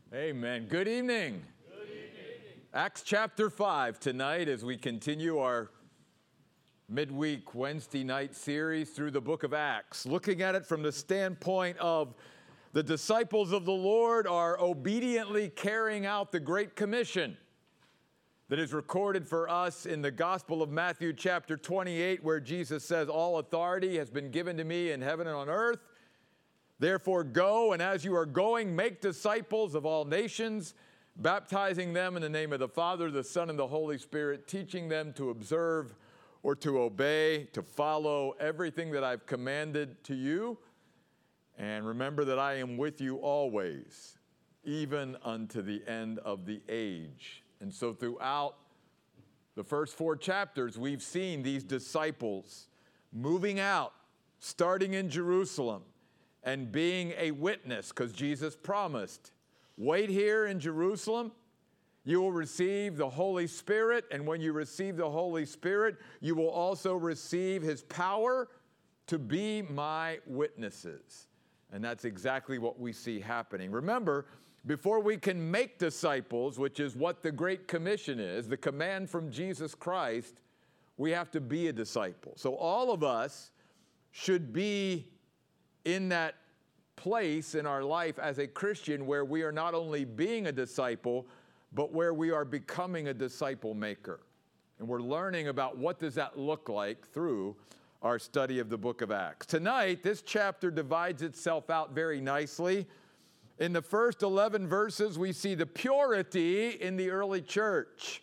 Amen. Good evening. Good evening. Acts chapter 5 tonight as we continue our midweek Wednesday night series through the book of Acts, looking at it from the standpoint of the disciples of the Lord are obediently carrying out the Great Commission that is recorded for us in the Gospel of Matthew chapter 28, where Jesus says, "All authority has been given to me in heaven and on earth. Therefore go, and as you are going, make disciples of all nations, baptizing them in the name of the Father, the Son, and the Holy Spirit, teaching them to observe or to obey, to follow everything that I've commanded to you. And remember that I am with you always, even unto the end of the age." And so throughout the first 4 chapters, we've seen these disciples moving out, starting in Jerusalem, and being a witness, because Jesus promised, wait here in Jerusalem, you will receive the Holy Spirit, and when you receive the Holy Spirit, you will also receive His power to be my witnesses. And that's exactly what we see happening. Remember, before we can make disciples, which is what the Great Commission is, the command from Jesus Christ, we have to be a disciple. So all of us should be in that place in our life as a Christian where we are not only being a disciple, but where we are becoming a disciple maker. And we're learning about what does that look like through our study of the book of Acts. Tonight, this chapter divides itself out very nicely. In the first 11 verses, we see the purity in the early church.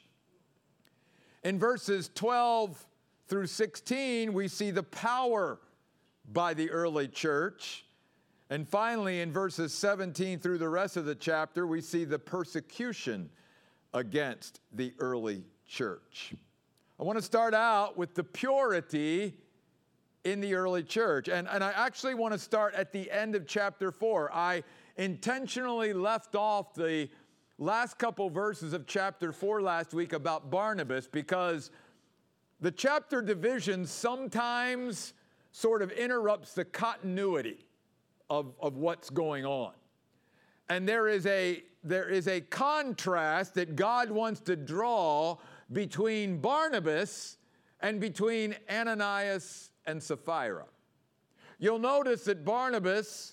In verses 12 through 16, we see the power by the early church. And finally, in verses 17 through the rest of the chapter, we see the persecution against the early church. I want to start out with the purity in the early church. And I actually want to start at the end of chapter 4. I intentionally left off the last couple verses of chapter 4 last week about Barnabas because the chapter division sometimes sort of interrupts the continuity of what's going on. And there is a contrast that God wants to draw between Barnabas and between Ananias and Sapphira. You'll notice that Barnabas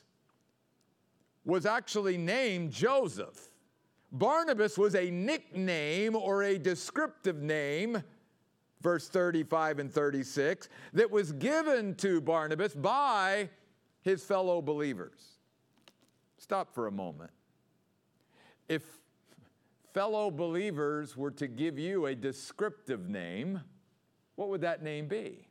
was actually named Joseph. Barnabas was a nickname or a descriptive name, verse 35 and 36, that was given to Barnabas by his fellow believers. Stop for a moment. If fellow believers were to give you a descriptive name, what would that name be?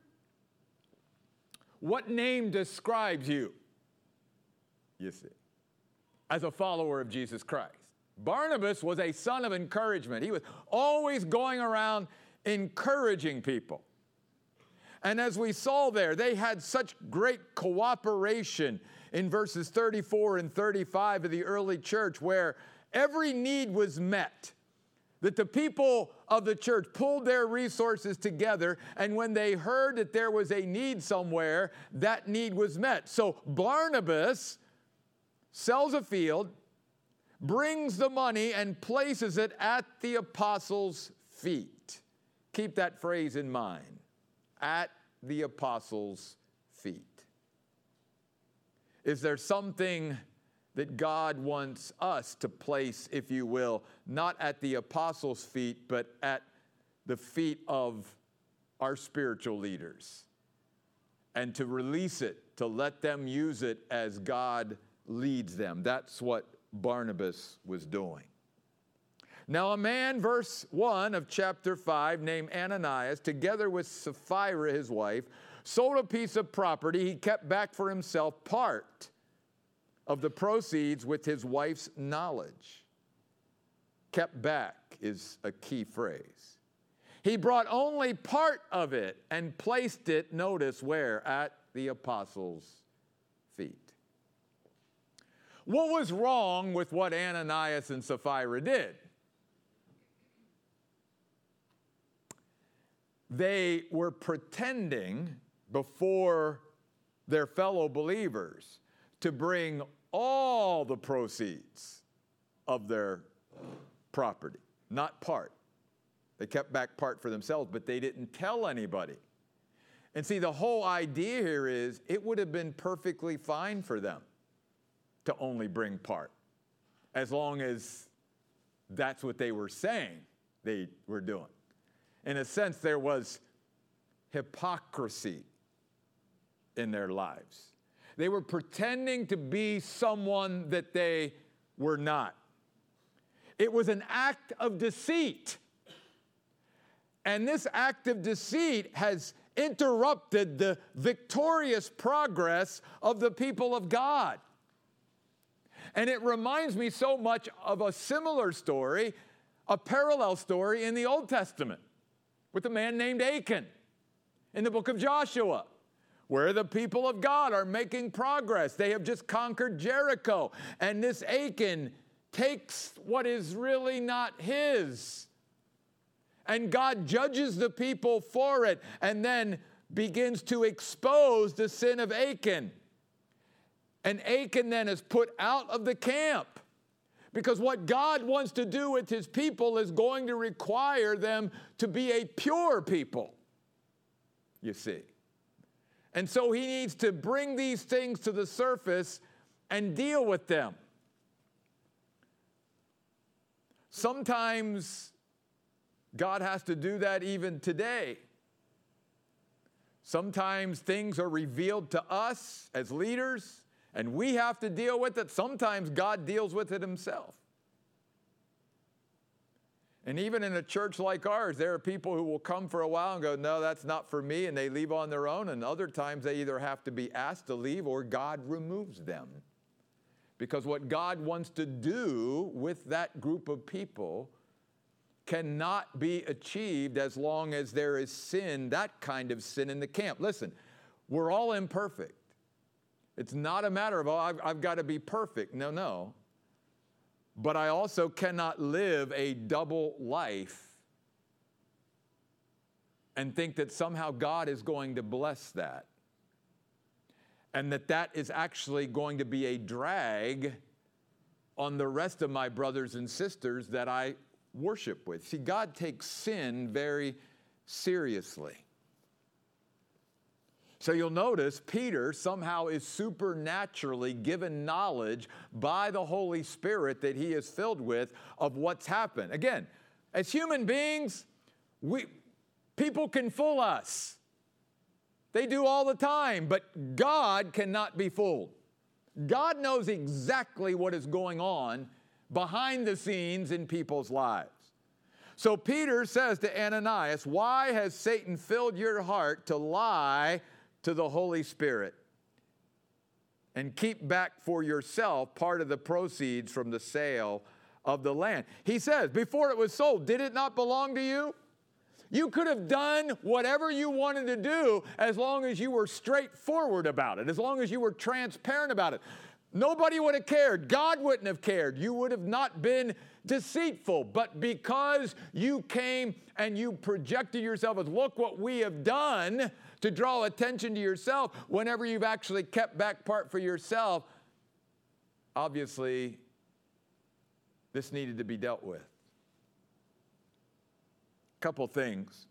What name describes you? You see, as a follower of Jesus Christ. Barnabas was a son of encouragement. He was always going around encouraging people. And as we saw there, they had such great cooperation in verses 34 and 35 of the early church where every need was met. That the people of the church pulled their resources together, and when they heard that there was a need somewhere, that need was met. So Barnabas sells a field, brings the money, and places it at the apostles' feet. Keep that phrase in mind. At the apostles' feet. Is there something that God wants us to place, if you will, not at the apostles' feet, but at the feet of our spiritual leaders? And to release it, to let them use it as God leads them. That's what Barnabas was doing. Now a man, verse 1 of chapter 5, named Ananias, together with Sapphira his wife, sold a piece of property. He kept back for himself part of the proceeds with his wife's knowledge. Kept back is a key phrase. He brought only part of it and placed it, notice where, at the apostles' feet. What was wrong with what Ananias and Sapphira did? They were pretending before their fellow believers to bring all the proceeds of their property, not part. They kept back part for themselves, but they didn't tell anybody. And see, the whole idea here is it would have been perfectly fine for them to only bring part, as long as that's what they were saying they were doing. In a sense, there was hypocrisy in their lives. They were pretending to be someone that they were not. It was an act of deceit. And this act of deceit has interrupted the victorious progress of the people of God. And it reminds me so much of a similar story, a parallel story in the Old Testament with a man named Achan in the book of Joshua, where the people of God are making progress. They have just conquered Jericho, and this Achan takes what is really not his. And God judges the people for it and then begins to expose the sin of Achan. And Achan then is put out of the camp, because what God wants to do with his people is going to require them to be a pure people, you see. And so he needs to bring these things to the surface and deal with them. Sometimes God has to do that even today. Sometimes things are revealed to us as leaders, and we have to deal with it. Sometimes God deals with it himself. And even in a church like ours, there are people who will come for a while and go, no, that's not for me, and they leave on their own. And other times they either have to be asked to leave or God removes them. Because what God wants to do with that group of people cannot be achieved as long as there is sin, that kind of sin in the camp. Listen, we're all imperfect. It's not a matter of, oh, I've got to be perfect. No. But I also cannot live a double life and think that somehow God is going to bless that. And that is actually going to be a drag on the rest of my brothers and sisters that I worship with. See, God takes sin very seriously. So you'll notice Peter somehow is supernaturally given knowledge by the Holy Spirit that he is filled with of what's happened. Again, as human beings, people can fool us. They do all the time, but God cannot be fooled. God knows exactly what is going on behind the scenes in people's lives. So Peter says to Ananias, why has Satan filled your heart to lie to the Holy Spirit and keep back for yourself part of the proceeds from the sale of the land? He says, before it was sold, did it not belong to you? You could have done whatever you wanted to do as long as you were straightforward about it, as long as you were transparent about it. Nobody would have cared. God wouldn't have cared. You would have not been deceitful. But because you came and you projected yourself as, look what we have done, to draw attention to yourself, whenever you've actually kept back part for yourself, obviously, this needed to be dealt with. Couple things.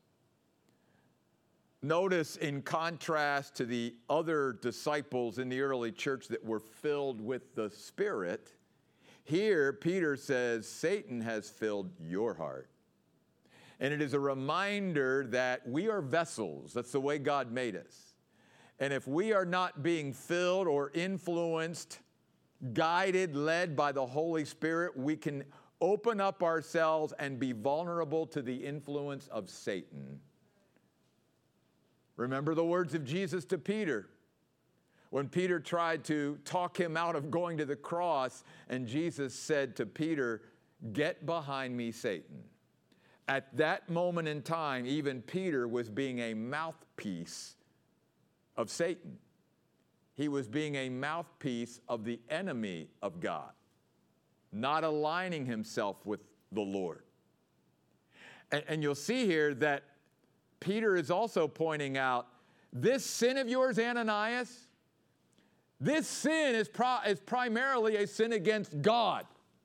Notice, in contrast to the other disciples in the early church that were filled with the Spirit, here Peter says, Satan has filled your heart. And it is a reminder that we are vessels. That's the way God made us. And if we are not being filled or influenced, guided, led by the Holy Spirit, we can open up ourselves and be vulnerable to the influence of Satan. Remember the words of Jesus to Peter when Peter tried to talk him out of going to the cross, and Jesus said to Peter, "Get behind me, Satan." At that moment in time, even Peter was being a mouthpiece of Satan. He was being a mouthpiece of the enemy of God, not aligning himself with the Lord. And you'll see here that Peter is also pointing out, this sin of yours, Ananias, this sin is primarily a sin against God.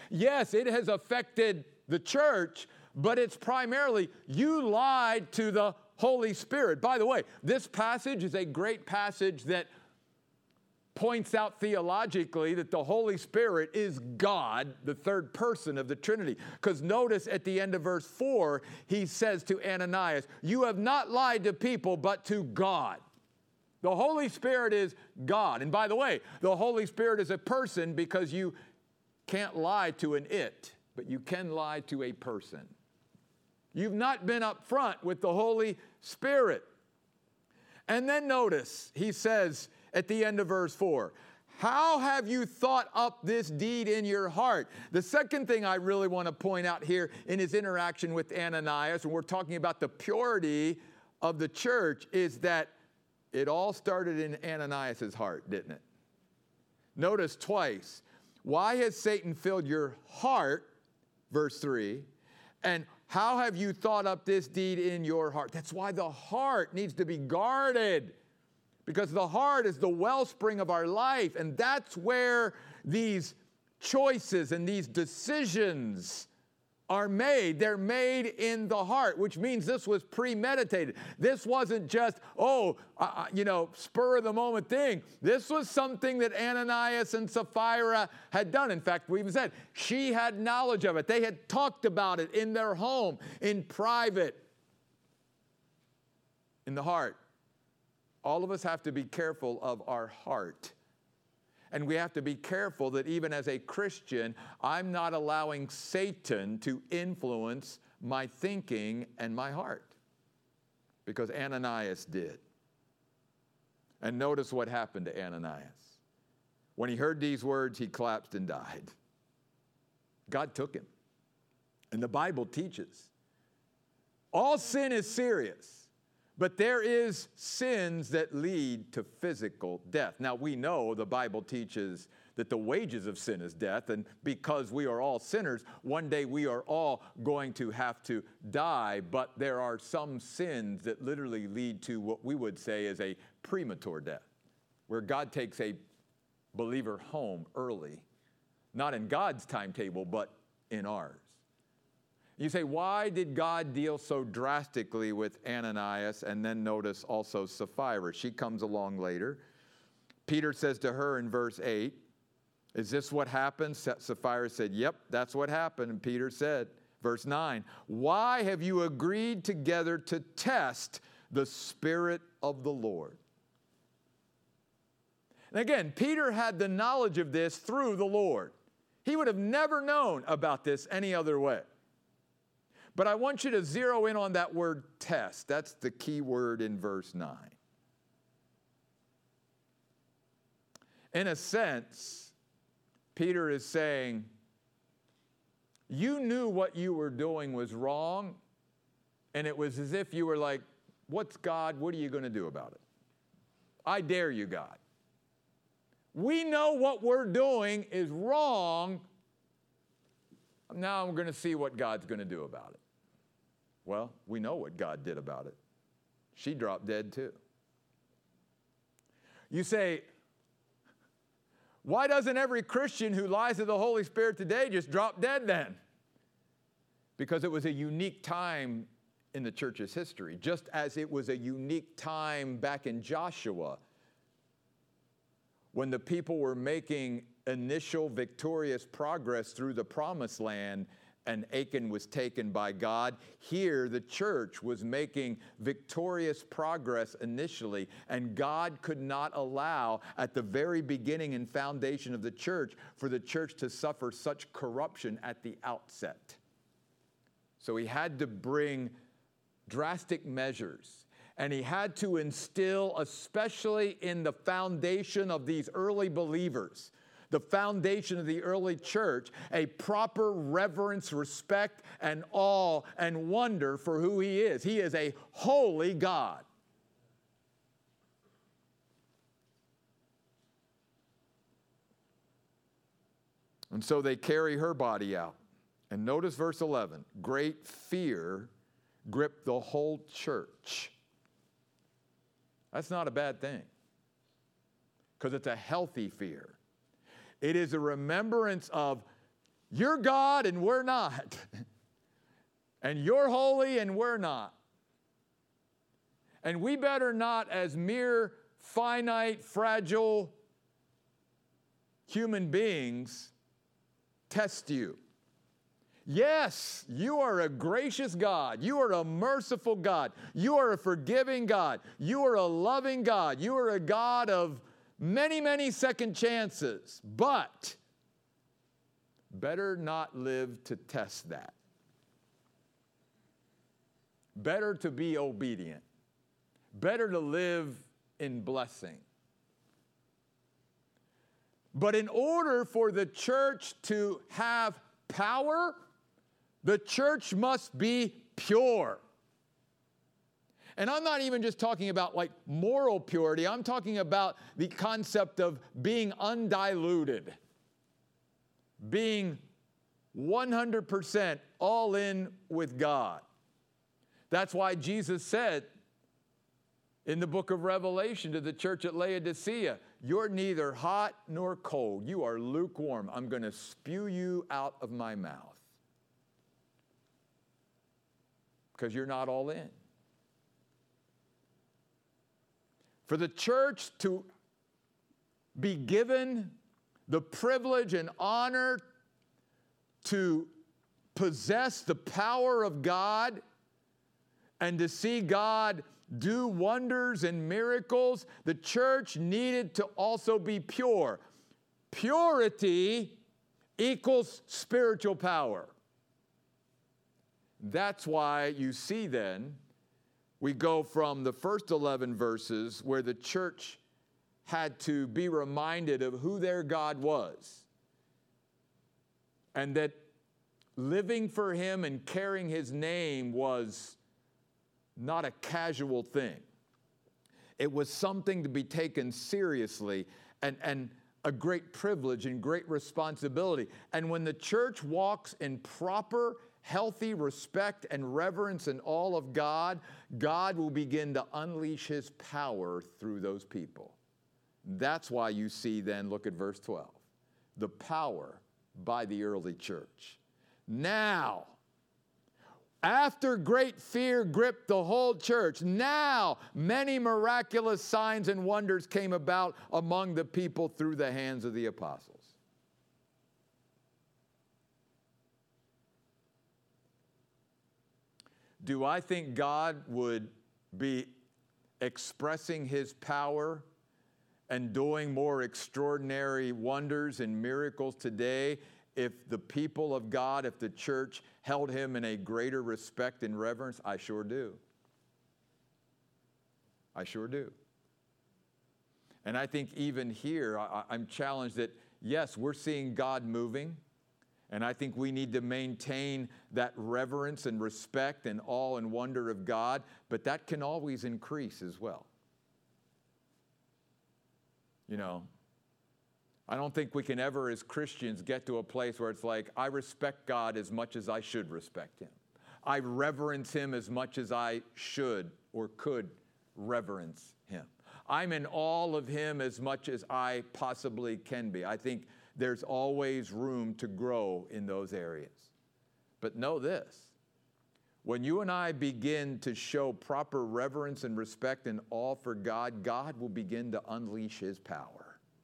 Yes, it has affected the church, but it's primarily you lied to the Holy Spirit. By the way, this passage is a great passage that points out theologically that the Holy Spirit is God, the third person of the Trinity. Because notice at the end of verse 4, he says to Ananias, you have not lied to people, but to God. The Holy Spirit is God. And by the way, the Holy Spirit is a person because you can't lie to an it, but you can lie to a person. You've not been up front with the Holy Spirit. And then notice, he says at the end of verse 4, how have you thought up this deed in your heart? The second thing I really want to point out here in his interaction with Ananias, and we're talking about the purity of the church, is that it all started in Ananias' heart, didn't it? Notice twice, why has Satan filled your heart, verse 3, and how have you thought up this deed in your heart? That's why the heart needs to be guarded, because the heart is the wellspring of our life, and that's where these choices and these decisions are made. They're made in the heart, which means this was premeditated. This wasn't just, spur of the moment thing. This was something that Ananias and Sapphira had done. In fact, we even said she had knowledge of it. They had talked about it in their home, in private, in the heart. All of us have to be careful of our heart. And we have to be careful that even as a Christian, I'm not allowing Satan to influence my thinking and my heart. Because Ananias did. And notice what happened to Ananias. When he heard these words, he collapsed and died. God took him. And the Bible teaches all sin is serious. But there is sins that lead to physical death. Now, we know the Bible teaches that the wages of sin is death, and because we are all sinners, one day we are all going to have to die, but there are some sins that literally lead to what we would say is a premature death, where God takes a believer home early, not in God's timetable, but in ours. You say, why did God deal so drastically with Ananias? And then notice also Sapphira. She comes along later. Peter says to her in verse 8, is this what happened? Sapphira said, yep, that's what happened. And Peter said, verse 9, why have you agreed together to test the Spirit of the Lord? And again, Peter had the knowledge of this through the Lord. He would have never known about this any other way. But I want you to zero in on that word test. That's the key word in verse 9. In a sense, Peter is saying, you knew what you were doing was wrong, and it was as if you were like, what's God? What are you going to do about it? I dare you, God. We know what we're doing is wrong. Now I'm going to see what God's going to do about it. Well, we know what God did about it. She dropped dead too. You say, why doesn't every Christian who lies to the Holy Spirit today just drop dead then? Because it was a unique time in the church's history, just as it was a unique time back in Joshua when the people were making initial victorious progress through the promised land and Achan was taken by God. Here, the church was making victorious progress initially, and God could not allow, at the very beginning and foundation of the church, for the church to suffer such corruption at the outset. So he had to bring drastic measures, and he had to instill, especially in the foundation of these early believers, the foundation of the early church, a proper reverence, respect, and awe and wonder for who he is. He is a holy God. And so they carry her body out. And notice verse 11. Great fear gripped the whole church. That's not a bad thing, because it's a healthy fear. It is a remembrance of You're God and we're not. And you're holy and we're not. And we better not, as mere finite, fragile human beings, test you. Yes, you are a gracious God. You are a merciful God. You are a forgiving God. You are a loving God. You are a God of many, many second chances. But better not live to test that. Better to be obedient. Better to live in blessing. But in order for the church to have power, the church must be pure. And I'm not even just talking about like moral purity. I'm talking about the concept of being undiluted. Being 100% all in with God. That's why Jesus said in the book of Revelation to the church at Laodicea, you're neither hot nor cold. You are lukewarm. I'm going to spew you out of my mouth. Because you're not all in. For the church to be given the privilege and honor to possess the power of God and to see God do wonders and miracles, the church needed to also be pure. Purity equals spiritual power. That's why you see then, we go from the first 11 verses where the church had to be reminded of who their God was. And that living for Him and carrying His name was not a casual thing. It was something to be taken seriously and a great privilege and great responsibility. And when the church walks in proper, healthy respect and reverence in all of God, God will begin to unleash His power through those people. That's why you see then, look at verse 12, the power by the early church. Now, after great fear gripped the whole church, now many miraculous signs and wonders came about among the people through the hands of the apostles. Do I think God would be expressing His power and doing more extraordinary wonders and miracles today if the people of God, if the church held Him in a greater respect and reverence? I sure do. I sure do. And I think even here, I'm challenged that, yes, we're seeing God moving, and I think we need to maintain that reverence and respect and awe and wonder of God, but that can always increase as well. You know, I don't think we can ever, as Christians, get to a place where it's like, I respect God as much as I should respect Him. I reverence Him as much as I should or could reverence Him. I'm in awe of Him as much as I possibly can be. I think there's always room to grow in those areas. But know this, when you and I begin to show proper reverence and respect and awe for God, God will begin to unleash His power.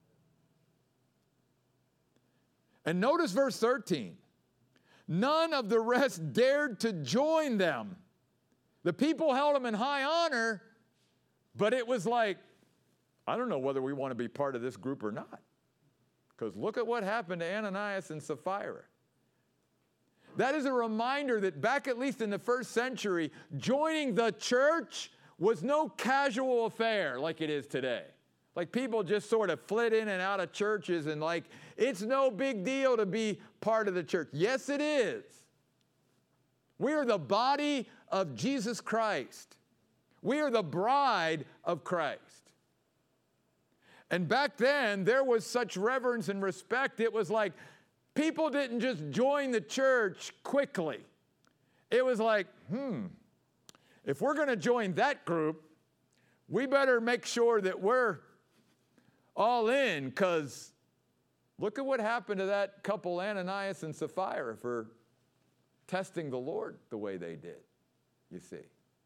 And notice verse 13. None of the rest dared to join them. The people held them in high honor, but it was like, I don't know whether we want to be part of this group or not. Because look at what happened to Ananias and Sapphira. That is a reminder that back at least in the first century, joining the church was no casual affair like it is today. Like people just sort of flit in and out of churches and like, it's no big deal to be part of the church. Yes, it is. We are the body of Jesus Christ. We are the bride of Christ. And back then, there was such reverence and respect. It was like people didn't just join the church quickly. It was like, if we're going to join that group, we better make sure that we're all in, because Look at what happened to that couple, Ananias and Sapphira, for testing the Lord the way they did, you see.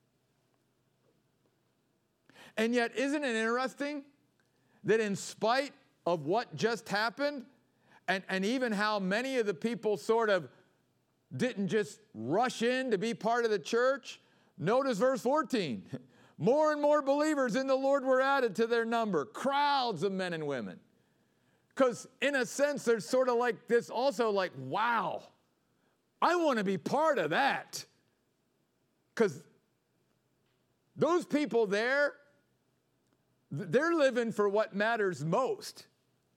And yet, isn't it interesting that in spite of what just happened, and even how many of the people sort of didn't just rush in to be part of the church, notice verse 14. More and more believers in the Lord were added to their number, crowds of men and women. Because in a sense, there's sort of like this also like, wow, I want to be part of that. Because those people there, they're living for what matters most.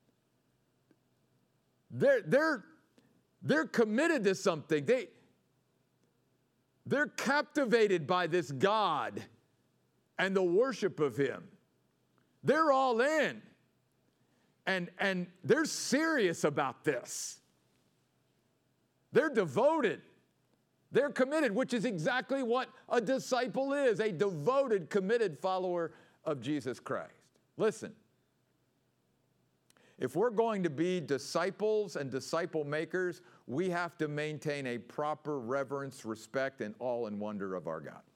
They're committed to something. They're captivated by this God and the worship of Him. They're all in. And they're serious about this. They're devoted. They're committed, which is exactly what a disciple is, a devoted, committed follower of Jesus Christ. Listen, if we're going to be disciples and disciple makers, we have to maintain a proper reverence, respect, and awe and wonder of our God.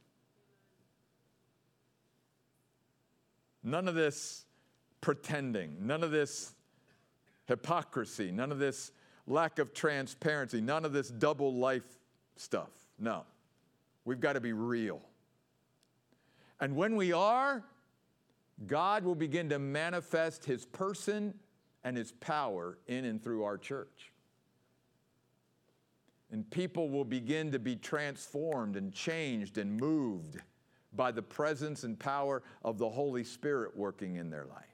None of this pretending, none of this hypocrisy, none of this lack of transparency, none of this double life stuff. No, we've got to be real. And when we are, God will begin to manifest His person and His power in and through our church. And people will begin to be transformed and changed and moved by the presence and power of the Holy Spirit working in their life.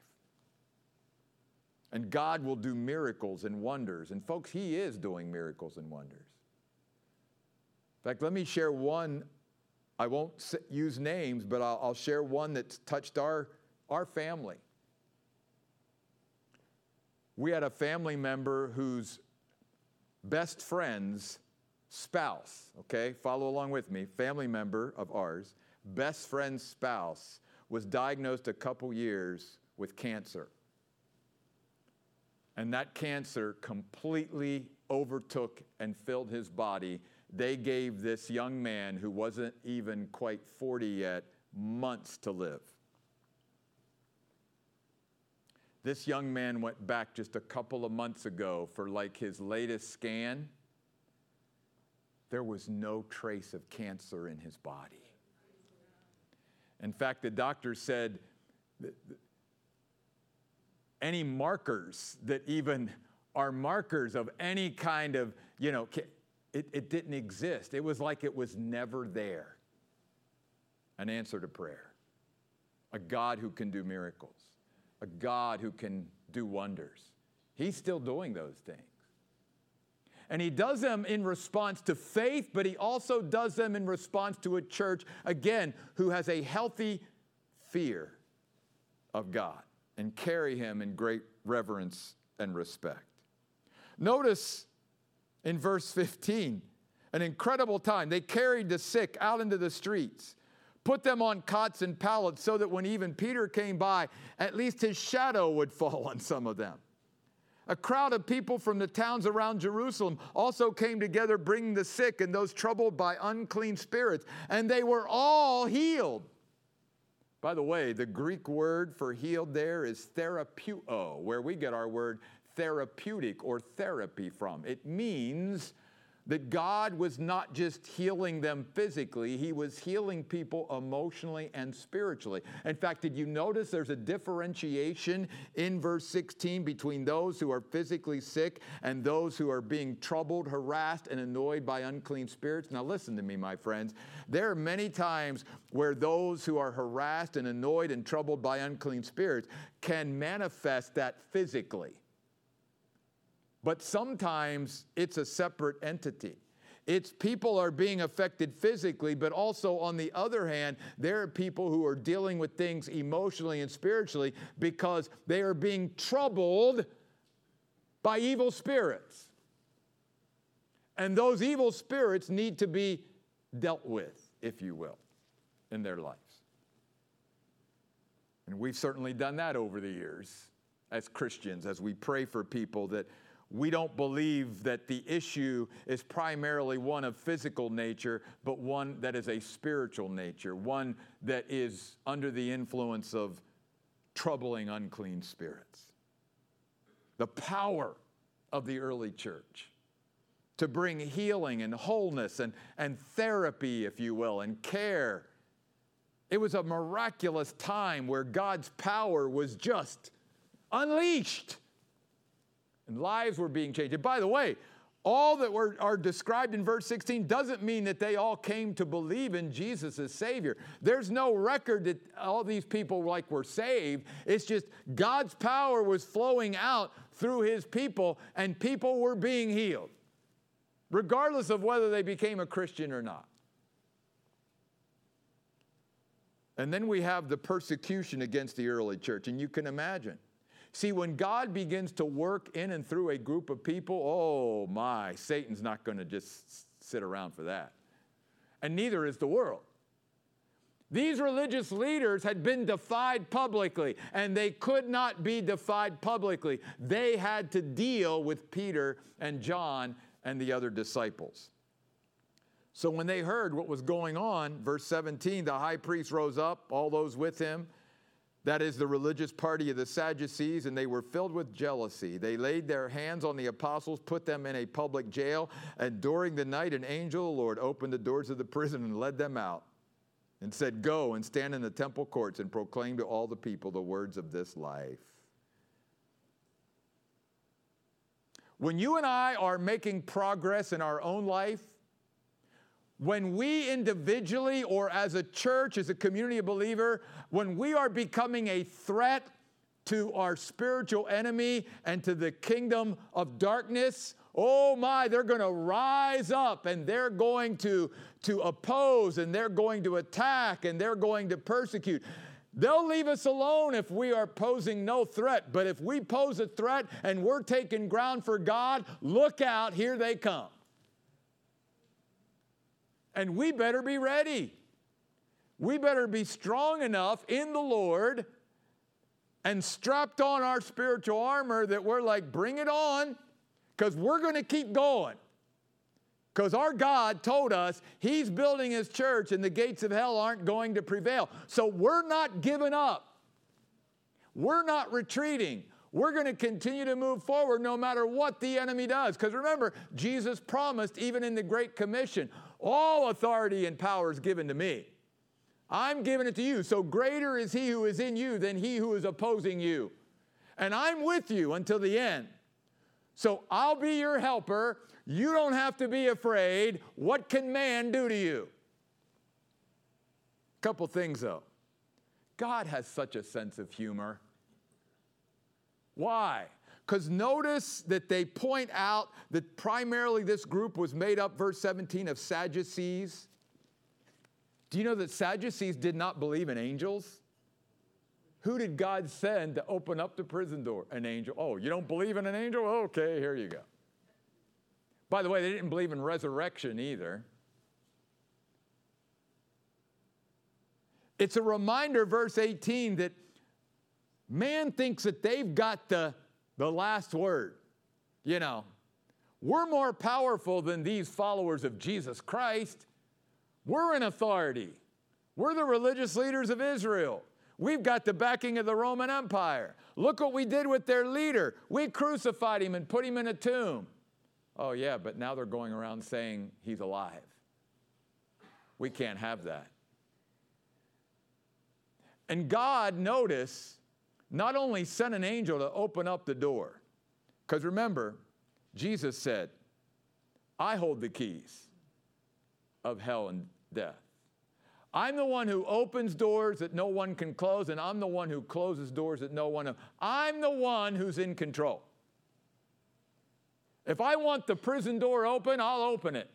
And God will do miracles and wonders. And folks, He is doing miracles and wonders. In fact, let me share one. I won't use names, but I'll share one that's touched our family. We had a family member whose best friend's spouse, okay, follow along with me, family member of ours, best friend's spouse was diagnosed a couple years with cancer. And that cancer completely overtook and filled his body. They gave this young man, who wasn't even quite 40 yet, months to live. This young man went back just a couple of months ago for like his latest scan. There was no trace of cancer in his body. In fact, the doctor said that any markers that even are markers of any kind of, it didn't exist. It was like it was never there. An answer to prayer. A God who can do miracles. A God who can do wonders. He's still doing those things. And He does them in response to faith, but He also does them in response to a church, again, who has a healthy fear of God and carry Him in great reverence and respect. Notice in verse 15, an incredible time. They carried the sick out into the streets, put them on cots and pallets so that when even Peter came by, at least his shadow would fall on some of them. A crowd of people from the towns around Jerusalem also came together, bringing the sick and those troubled by unclean spirits, and they were all healed. By the way, the Greek word for healed there is therapeuo, where we get our word therapeutic or therapy from. It means that God was not just healing them physically, He was healing people emotionally and spiritually. In fact, did you notice there's a differentiation in verse 16 between those who are physically sick and those who are being troubled, harassed, and annoyed by unclean spirits? Now listen to me, my friends. There are many times where those who are harassed and annoyed and troubled by unclean spirits can manifest that physically. But sometimes it's a separate entity. It's people are being affected physically, but also on the other hand, there are people who are dealing with things emotionally and spiritually because they are being troubled by evil spirits. And those evil spirits need to be dealt with, if you will, in their lives. And we've certainly done that over the years as Christians, as we pray for people, that we don't believe that the issue is primarily one of physical nature, but one that is a spiritual nature, one that is under the influence of troubling unclean spirits. The power of the early church to bring healing and wholeness and therapy, if you will, and care. It was a miraculous time where God's power was just unleashed. And lives were being changed. And by the way, all that are described in verse 16 doesn't mean that they all came to believe in Jesus as Savior. There's no record that all these people were saved. It's just God's power was flowing out through his people, and people were being healed, regardless of whether they became a Christian or not. And then we have the persecution against the early church, and you can imagine. See, when God begins to work in and through a group of people, oh my, Satan's not going to just sit around for that. And neither is the world. These religious leaders had been defied publicly, and they could not be defied publicly. They had to deal with Peter and John and the other disciples. So when they heard what was going on, verse 17, the high priest rose up, all those with him, that is the religious party of the Sadducees, and they were filled with jealousy. They laid their hands on the apostles, put them in a public jail, and during the night an angel of the Lord opened the doors of the prison and led them out and said, "Go and stand in the temple courts and proclaim to all the people the words of this life." When you and I are making progress in our own life, when we individually or as a church, as a community of believers, when we are becoming a threat to our spiritual enemy and to the kingdom of darkness, oh my, they're going to rise up and they're going to oppose and they're going to attack and they're going to persecute. They'll leave us alone if we are posing no threat. But if we pose a threat and we're taking ground for God, look out, here they come. And we better be ready. We better be strong enough in the Lord and strapped on our spiritual armor that we're like, bring it on, because we're going to keep going. Because our God told us he's building his church and the gates of hell aren't going to prevail. So we're not giving up. We're not retreating. We're going to continue to move forward no matter what the enemy does. Because remember, Jesus promised even in the Great Commission, all authority and power is given to me. I'm giving it to you. So greater is he who is in you than he who is opposing you. And I'm with you until the end. So I'll be your helper. You don't have to be afraid. What can man do to you? Couple things though. God has such a sense of humor. Why? Because notice that they point out that primarily this group was made up, verse 17, of Sadducees. Do you know that Sadducees did not believe in angels? Who did God send to open up the prison door? An angel. Oh, you don't believe in an angel? Okay, here you go. By the way, they didn't believe in resurrection either. It's a reminder, verse 18, that man thinks that they've got the last word. You know, we're more powerful than these followers of Jesus Christ. We're in authority. We're the religious leaders of Israel. We've got the backing of the Roman Empire. Look what we did with their leader. We crucified him and put him in a tomb. Oh yeah, but now they're going around saying he's alive. We can't have that. And God, notice, not only sent an angel to open up the door, because remember, Jesus said, I hold the keys of hell and death. I'm the one who opens doors that no one can close, and I'm the one who closes doors that no one. I'm the one who's in control. If I want the prison door open, I'll open it.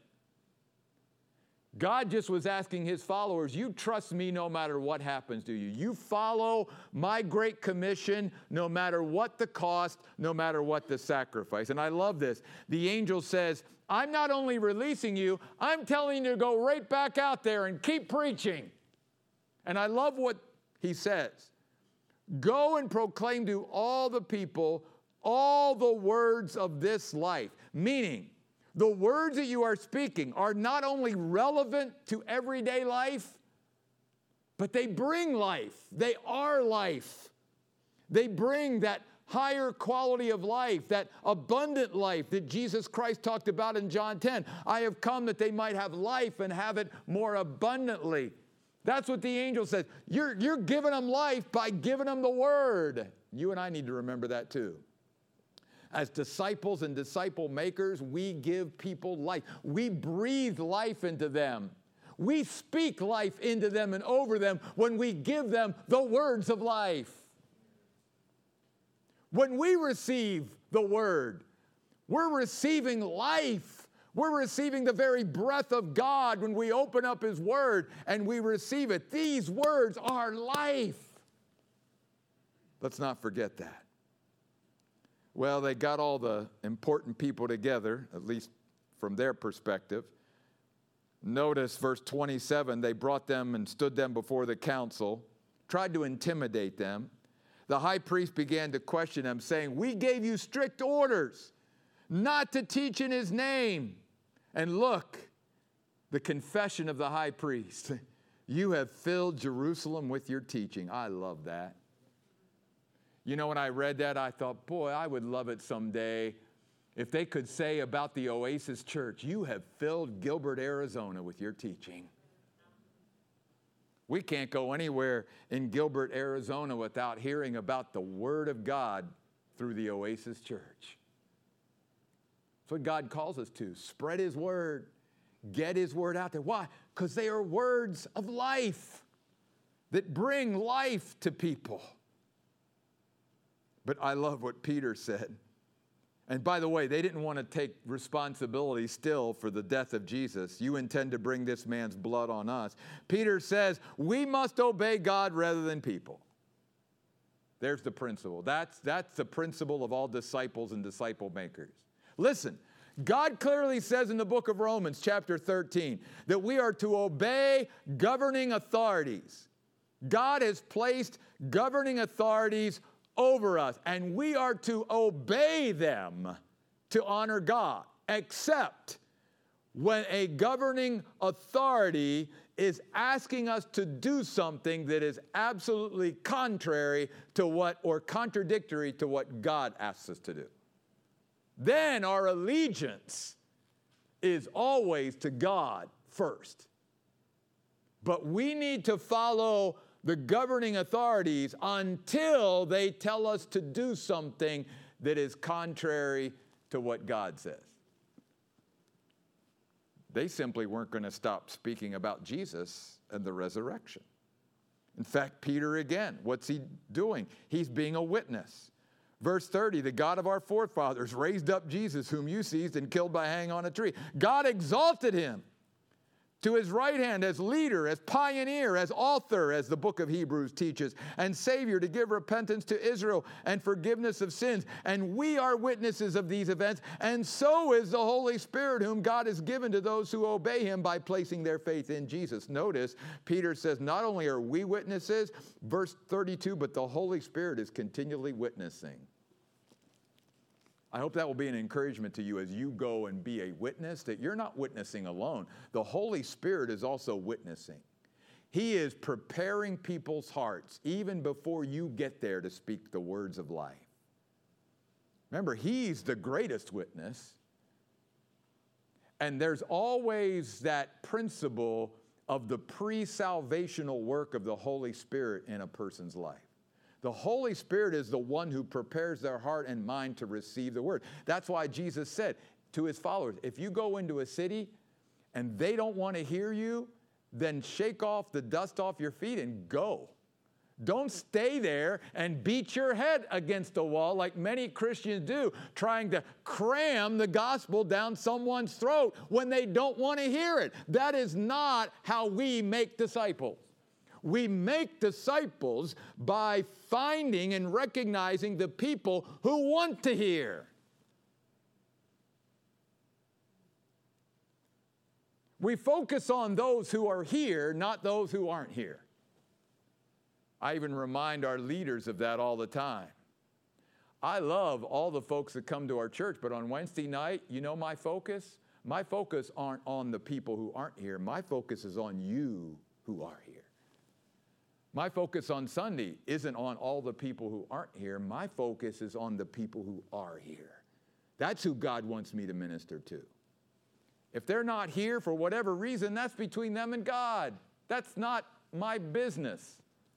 God just was asking his followers, you trust me no matter what happens to you. You follow my great commission no matter what the cost, no matter what the sacrifice. And I love this. The angel says, I'm not only releasing you, I'm telling you to go right back out there and keep preaching. And I love what he says. Go and proclaim to all the people all the words of this life. Meaning, the words that you are speaking are not only relevant to everyday life, but they bring life. They are life. They bring that higher quality of life, that abundant life that Jesus Christ talked about in John 10. I have come that they might have life and have it more abundantly. That's what the angel says. You're giving them life by giving them the word. You and I need to remember that too. As disciples and disciple makers, we give people life. We breathe life into them. We speak life into them and over them when we give them the words of life. When we receive the word, we're receiving life. We're receiving the very breath of God when we open up his word and we receive it. These words are life. Let's not forget that. Well, they got all the important people together, at least from their perspective. Notice verse 27, they brought them and stood them before the council, tried to intimidate them. The high priest began to question them, saying, we gave you strict orders not to teach in his name. And look, the confession of the high priest. You have filled Jerusalem with your teaching. I love that. You know, when I read that, I thought, boy, I would love it someday if they could say about the Oasis Church, you have filled Gilbert, Arizona with your teaching. We can't go anywhere in Gilbert, Arizona without hearing about the Word of God through the Oasis Church. That's what God calls us to. Spread his word. Get his word out there. Why? Because they are words of life that bring life to people. But I love what Peter said. And by the way, they didn't want to take responsibility still for the death of Jesus. You intend to bring this man's blood on us. Peter says, we must obey God rather than people. There's the principle. That's the principle of all disciples and disciple makers. Listen, God clearly says in the book of Romans, chapter 13, that we are to obey governing authorities. God has placed governing authorities over us, and we are to obey them to honor God, except when a governing authority is asking us to do something that is absolutely contrary to what, or contradictory to what God asks us to do. Then our allegiance is always to God first. But we need to follow the governing authorities until they tell us to do something that is contrary to what God says. They simply weren't going to stop speaking about Jesus and the resurrection. In fact, Peter again, what's he doing? He's being a witness. Verse 30, the God of our forefathers raised up Jesus, whom you seized and killed by hanging on a tree. God exalted him to his right hand as leader, as pioneer, as author, as the book of Hebrews teaches, and Savior to give repentance to Israel and forgiveness of sins. And we are witnesses of these events, and so is the Holy Spirit, whom God has given to those who obey him by placing their faith in Jesus. Notice, Peter says, not only are we witnesses, verse 32, but the Holy Spirit is continually witnessing. I hope that will be an encouragement to you as you go and be a witness, that you're not witnessing alone. The Holy Spirit is also witnessing. He is preparing people's hearts even before you get there to speak the words of life. Remember, he's the greatest witness. And there's always that principle of the pre-salvational work of the Holy Spirit in a person's life. The Holy Spirit is the one who prepares their heart and mind to receive the word. That's why Jesus said to his followers, if you go into a city and they don't want to hear you, then shake off the dust off your feet and go. Don't stay there and beat your head against the wall like many Christians do, trying to cram the gospel down someone's throat when they don't want to hear it. That is not how we make disciples. We make disciples by finding and recognizing the people who want to hear. We focus on those who are here, not those who aren't here. I even remind our leaders of that all the time. I love all the folks that come to our church, but on Wednesday night, you know my focus? My focus aren't on the people who aren't here. My focus is on you who are here. My focus on Sunday isn't on all the people who aren't here. My focus is on the people who are here. That's who God wants me to minister to. If they're not here for whatever reason, that's between them and God. That's not my business.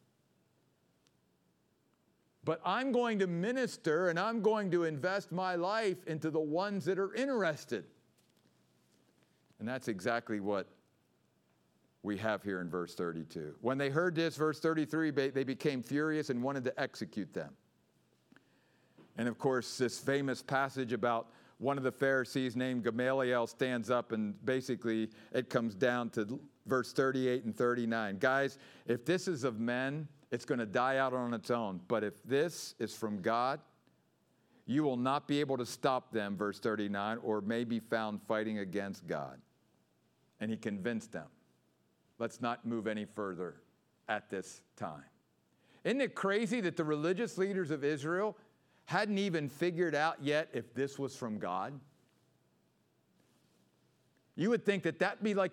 But I'm going to minister and I'm going to invest my life into the ones that are interested. And that's exactly what we have here in verse 32. When they heard this, verse 33, they became furious and wanted to execute them. And of course, this famous passage about one of the Pharisees named Gamaliel stands up, and basically it comes down to verse 38 and 39. Guys, if this is of men, it's going to die out on its own. But if this is from God, you will not be able to stop them, verse 39, or may be found fighting against God. And he convinced them, let's not move any further at this time. Isn't it crazy that the religious leaders of Israel hadn't even figured out yet if this was from God? You would think that that'd be like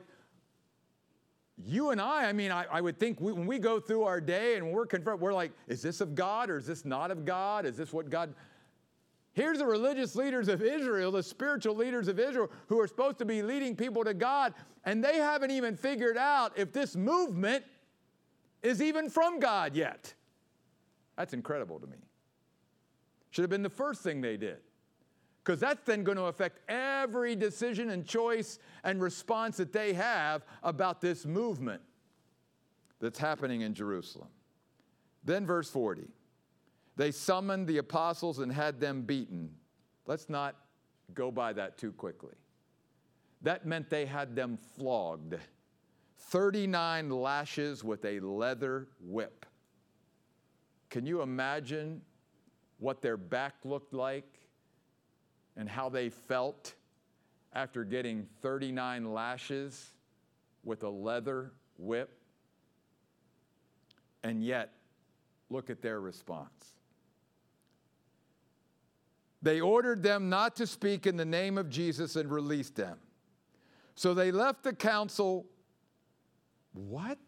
you and I would think when we go through our day and we're confronted, we're like, is this of God or is this not of God? Is this what God... Here's the religious leaders of Israel, the spiritual leaders of Israel, who are supposed to be leading people to God, and they haven't even figured out if this movement is even from God yet. That's incredible to me. Should have been the first thing they did, because that's then going to affect every decision and choice and response that they have about this movement that's happening in Jerusalem. Then verse 40. They summoned the apostles and had them beaten. Let's not go by that too quickly. That meant they had them flogged. 39 lashes with a leather whip. Can you imagine what their back looked like and how they felt after getting 39 lashes with a leather whip? And yet, look at their response. They ordered them not to speak in the name of Jesus and released them. So they left the council, what?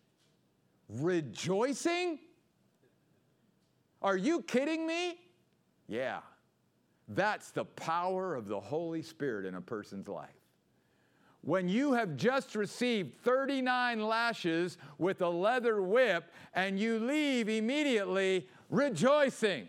Rejoicing? Are you kidding me? Yeah. That's the power of the Holy Spirit in a person's life. When you have just received 39 lashes with a leather whip and you leave immediately rejoicing.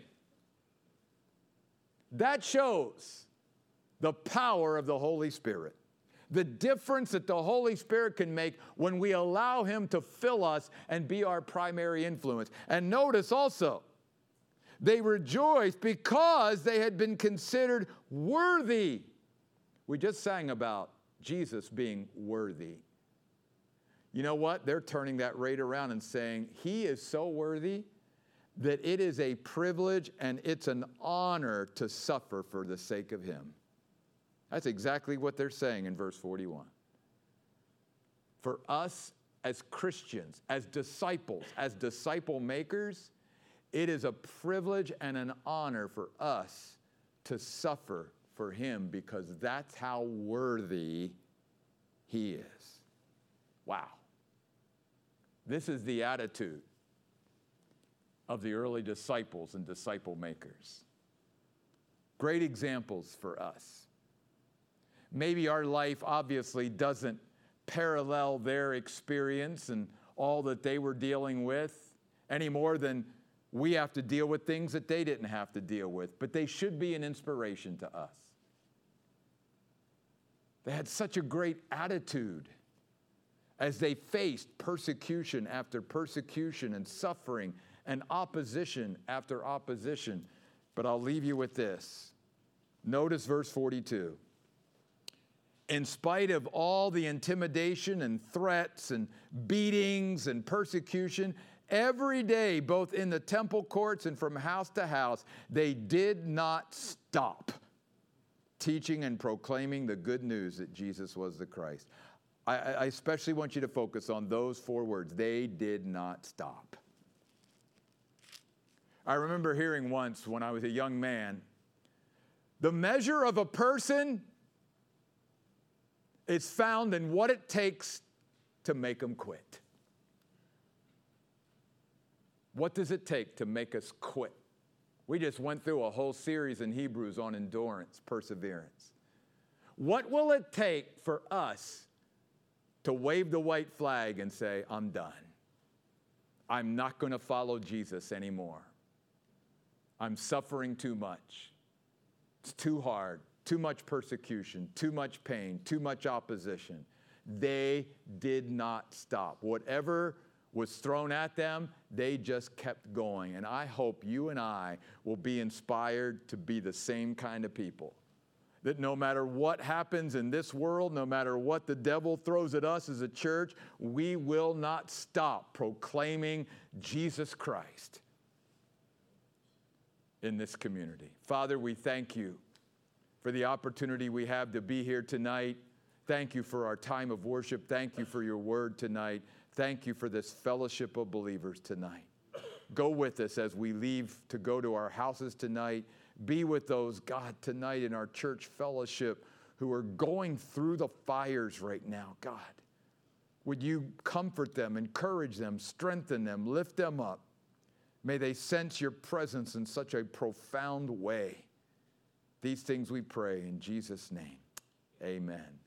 That shows the power of the Holy Spirit. The difference that the Holy Spirit can make when we allow Him to fill us and be our primary influence. And notice also, they rejoiced because they had been considered worthy. We just sang about Jesus being worthy. You know what? They're turning that right around and saying, He is so worthy that it is a privilege and it's an honor to suffer for the sake of Him. That's exactly what they're saying in verse 41. For us as Christians, as disciples, as disciple makers, it is a privilege and an honor for us to suffer for Him because that's how worthy He is. Wow. This is the attitude of the early disciples and disciple makers. Great examples for us. Maybe our life obviously doesn't parallel their experience and all that they were dealing with any more than we have to deal with things that they didn't have to deal with, but they should be an inspiration to us. They had such a great attitude as they faced persecution after persecution and suffering and opposition after opposition. But I'll leave you with this. Notice verse 42. In spite of all the intimidation and threats and beatings and persecution, every day, both in the temple courts and from house to house, they did not stop teaching and proclaiming the good news that Jesus was the Christ. I especially want you to focus on those 4 words. They did not stop. I remember hearing once when I was a young man, the measure of a person is found in what it takes to make them quit. What does it take to make us quit? We just went through a whole series in Hebrews on endurance, perseverance. What will it take for us to wave the white flag and say, I'm done. I'm not going to follow Jesus anymore. I'm suffering too much. It's too hard, too much persecution, too much pain, too much opposition. They did not stop. Whatever was thrown at them, they just kept going. And I hope you and I will be inspired to be the same kind of people. That no matter what happens in this world, no matter what the devil throws at us as a church, we will not stop proclaiming Jesus Christ in this community. Father, we thank you for the opportunity we have to be here tonight. Thank you for our time of worship. Thank you for your word tonight. Thank you for this fellowship of believers tonight. Go with us as we leave to go to our houses tonight. Be with those, God, tonight in our church fellowship who are going through the fires right now, God. Would you comfort them, encourage them, strengthen them, lift them up? May they sense your presence in such a profound way. These things we pray in Jesus' name. Amen.